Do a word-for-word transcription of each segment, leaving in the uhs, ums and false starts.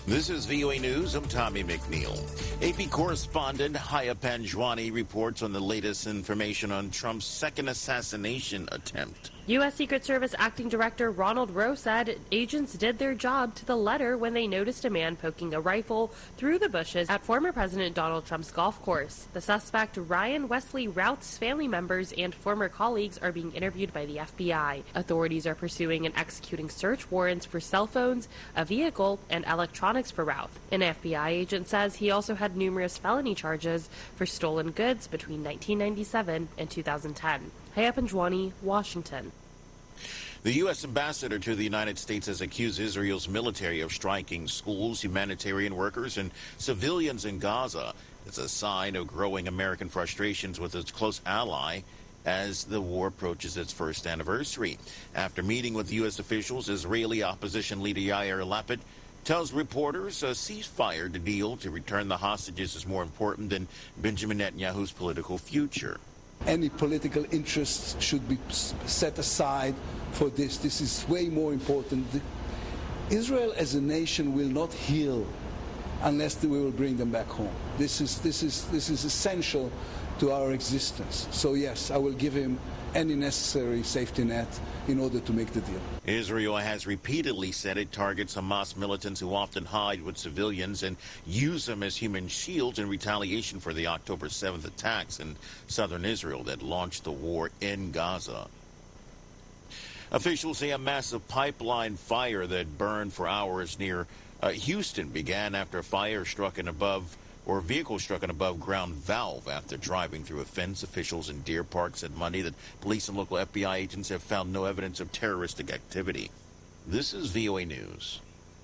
This is V O A News. I'm Tommy McNeil. A P correspondent Haya Panjwani reports on the latest information on Trump's second assassination attempt. U S. Secret Service Acting Director Ronald Rowe said agents did their job to the letter when they noticed a man poking a rifle through the bushes at former President Donald Trump's golf course. The suspect, Ryan Wesley Routh's family members and former colleagues are being interviewed by the F B I. Authorities are pursuing and executing search warrants for cell phones, a vehicle, and electronics for Routh. An F B I agent says he also had numerous felony charges for stolen goods between nineteen ninety-seven and two thousand ten. Haya Panjwani, Washington. The U S ambassador to the United States has accused Israel's military of striking schools, humanitarian workers, and civilians in Gaza as a sign of growing American frustrations with its close ally as the war approaches its first anniversary. After meeting with U S officials, Israeli opposition leader Yair Lapid tells reporters a ceasefire deal to return the hostages is more important than Benjamin Netanyahu's political future. Any political interests should be set aside for this. This is way more important. Israel as a nation will not heal unless we will bring them back home. This is, this is, this is essential to our existence. So yes, I will give him any necessary safety net in order to make the deal. Israel has repeatedly said it targets Hamas militants who often hide with civilians and use them as human shields in retaliation for the October seventh attacks in southern Israel that launched the war in Gaza. Officials say a massive pipeline fire that burned for hours near uh, Houston began after a fire struck an above or a vehicle struck an above-ground valve after driving through a fence. Officials in Deer Park said Monday that police and local F B I agents have found no evidence of terroristic activity. This is V O A News.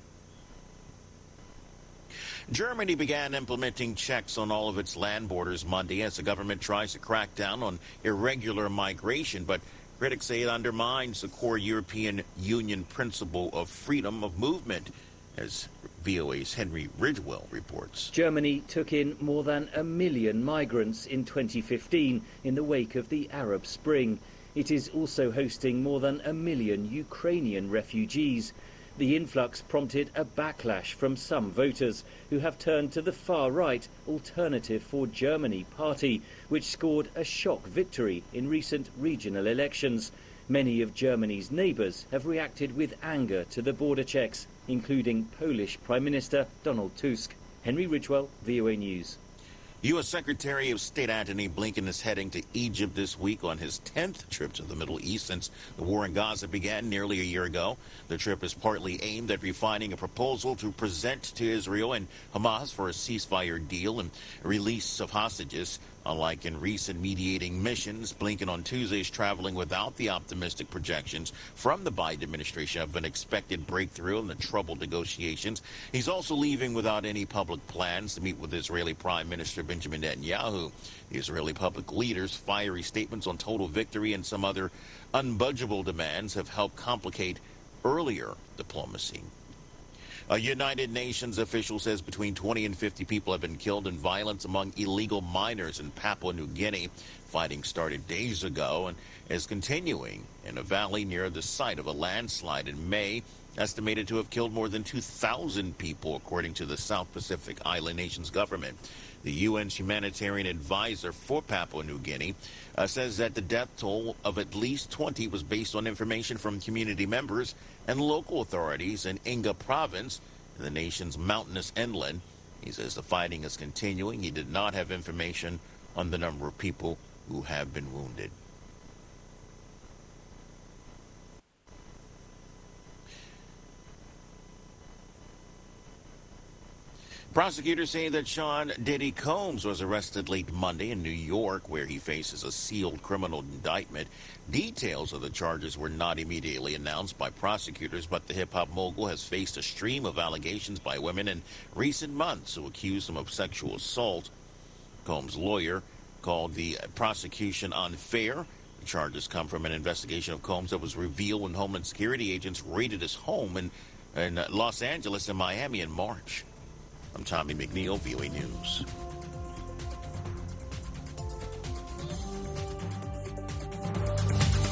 Germany began implementing checks on all of its land borders Monday as the government tries to crack down on irregular migration, but critics say it undermines the core European Union principle of freedom of movement, as V O A's Henry Ridgewell reports. Germany took in more than a million migrants in twenty fifteen in the wake of the Arab Spring. It is also hosting more than a million Ukrainian refugees. The influx prompted a backlash from some voters who have turned to the far-right Alternative for Germany party, which scored a shock victory in recent regional elections. Many of Germany's neighbours have reacted with anger to the border checks, including Polish Prime Minister Donald Tusk. Henry Ridgewell, V O A News. U S. Secretary of State Antony Blinken is heading to Egypt this week on his tenth trip to the Middle East since the war in Gaza began nearly a year ago. The trip is partly aimed at refining a proposal to present to Israel and Hamas for a ceasefire deal and release of hostages. Unlike in recent mediating missions, Blinken on Tuesday is traveling without the optimistic projections from the Biden administration of an expected breakthrough in the troubled negotiations. He's also leaving without any public plans to meet with Israeli Prime Minister Benjamin Netanyahu. The Israeli public leader's fiery statements on total victory and some other unbudgeable demands have helped complicate earlier diplomacy. A United Nations official says between twenty and fifty people have been killed in violence among illegal miners in Papua New Guinea. Fighting started days ago and is continuing in a valley near the site of a landslide in May, estimated to have killed more than two thousand people, according to the South Pacific Island nation's government. The U N's humanitarian advisor for Papua New Guinea uh, says that the death toll of at least twenty was based on information from community members and local authorities in Inga province, in the nation's mountainous inland. He says the fighting is continuing. He did not have information on the number of people who have been wounded. Prosecutors say that Sean Diddy Combs was arrested late Monday in New York, where he faces a sealed criminal indictment. Details of the charges were not immediately announced by prosecutors, but the hip-hop mogul has faced a stream of allegations by women in recent months who accuse him of sexual assault. Combs' lawyer called the prosecution unfair. The charges come from an investigation of Combs that was revealed when Homeland Security agents raided his home in, in Los Angeles and Miami in March. I'm Tommy McNeil, V O A News.